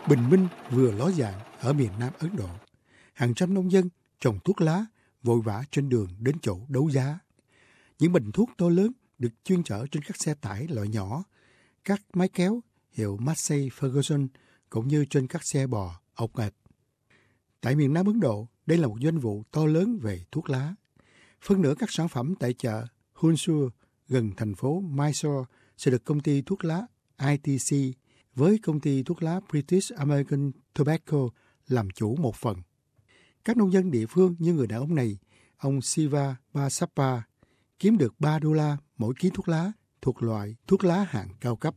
bình minh vừa ló dạng ở miền Nam Ấn Độ. Hàng trăm nông dân trồng thuốc lá vội vã trên đường đến chỗ đấu giá. Những bình thuốc to lớn được chuyên chở trên các xe tải loại nhỏ, các máy kéo hiệu Massey Ferguson cũng như trên các xe bò ọc ẹp. Tại miền Nam Ấn Độ, đây là một doanh vụ to lớn về thuốc lá. Phân nửa các sản phẩm tại chợ Hunsur gần thành phố Mysore sẽ được công ty thuốc lá ITC với công ty thuốc lá British American Tobacco làm chủ một phần. Các nông dân địa phương như người đàn ông này, ông Siva Basappa, kiếm được $3 mỗi ký thuốc lá thuộc loại thuốc lá hạng cao cấp.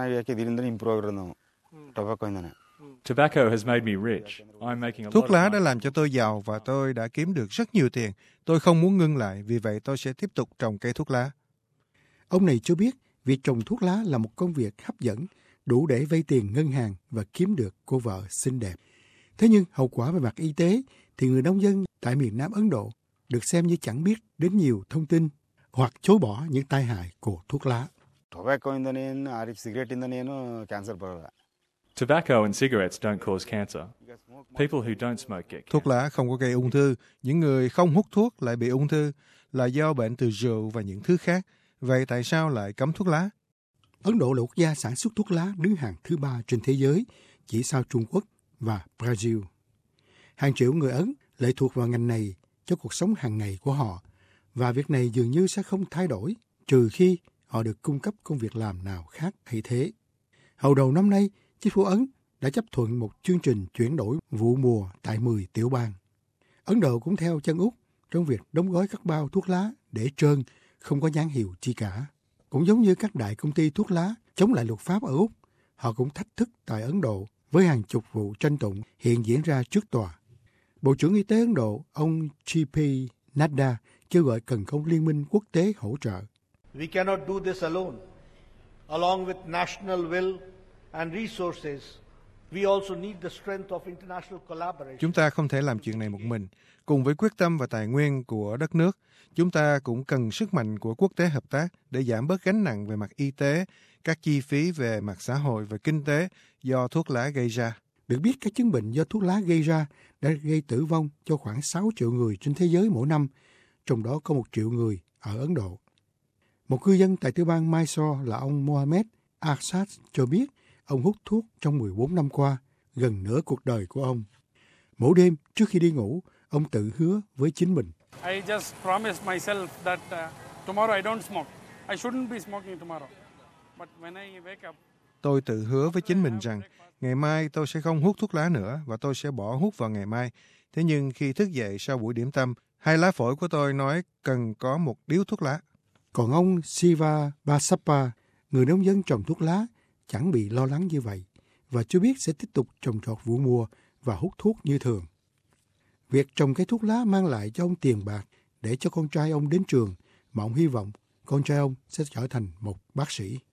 Thuốc lá đã làm cho tôi giàu và tôi đã kiếm được rất nhiều tiền. Tôi không muốn ngưng lại, vì vậy tôi sẽ tiếp tục trồng cây thuốc lá. Ông này cho biết việc trồng thuốc lá là một công việc hấp dẫn, đủ để vay tiền ngân hàng và kiếm được cô vợ xinh đẹp. Thế nhưng hậu quả về mặt y tế thì người nông dân tại miền Nam Ấn Độ được xem như chẳng biết đến nhiều thông tin hoặc chối bỏ những tai hại của thuốc lá. Tobacco and cigarettes don't cause cancer. People who don't smoke get cancer. Thuốc lá không có gây ung thư. Những người không hút thuốc lại bị ung thư là do bệnh từ rượu và những thứ khác. Vậy tại sao lại cấm thuốc lá? Ấn Độ là quốc gia sản xuất thuốc lá đứng hàng thứ 3 trên thế giới, chỉ sau Trung Quốc và Brazil. Hàng triệu người Ấn lệ thuộc vào ngành này cho cuộc sống hàng ngày của họ, và việc này dường như sẽ không thay đổi trừ khi họ được cung cấp công việc làm nào khác thay thế. Hồi đầu năm nay, chính phủ Ấn đã chấp thuận một chương trình chuyển đổi vụ mùa tại 10 tiểu bang. Ấn Độ cũng theo chân Úc trong việc đóng gói các bao thuốc lá để trơn, không có nhãn hiệu chi cả. Cũng giống như các đại công ty thuốc lá chống lại luật pháp ở Úc, họ cũng thách thức tại Ấn Độ với hàng chục vụ tranh tụng hiện diễn ra trước tòa. Bộ trưởng Y tế Ấn Độ, ông G.P. Nadda, kêu gọi cần có liên minh quốc tế hỗ trợ. We cannot do this alone. Along with national will and resources, we also need the strength of international collaboration. Chúng ta không thể làm chuyện này một mình. Cùng với quyết tâm và tài nguyên của đất nước, chúng ta cũng cần sức mạnh của quốc tế hợp tác để giảm bớt gánh nặng về mặt y tế, các chi phí về mặt xã hội và kinh tế do thuốc lá gây ra. Được biết, các chứng bệnh do thuốc lá gây ra đã gây tử vong cho khoảng 6 triệu người trên thế giới mỗi năm, trong đó có 1 triệu người ở Ấn Độ. Một cư dân tại tiểu bang Mysore là ông Mohammed Arsad cho biết ông hút thuốc trong 14 năm qua, gần nửa cuộc đời của ông. Mỗi đêm trước khi đi ngủ, ông tự hứa với chính mình. I just promised myself that tomorrow I don't smoke. I shouldn't be smoking tomorrow. But when I wake up, tôi tự hứa với chính mình rằng ngày mai tôi sẽ không hút thuốc lá nữa và tôi sẽ bỏ hút vào ngày mai. Thế nhưng khi thức dậy sau buổi điểm tâm, hai lá phổi của tôi nói cần có một điếu thuốc lá. Còn ông Siva Basappa, người nông dân trồng thuốc lá, chẳng bị lo lắng như vậy và chưa biết sẽ tiếp tục trồng trọt vụ mùa và hút thuốc như thường. Việc trồng cây thuốc lá mang lại cho ông tiền bạc để cho con trai ông đến trường, mà ông hy vọng con trai ông sẽ trở thành một bác sĩ.